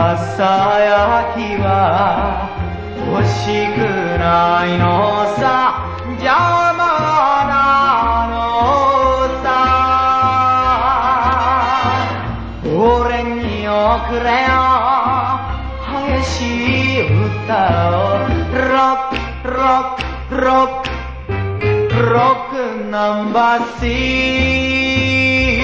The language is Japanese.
朝焼きは欲しくないのさ、邪魔なのさ。俺におくれよ激しい歌を、ロックロックロックロックナンバーシー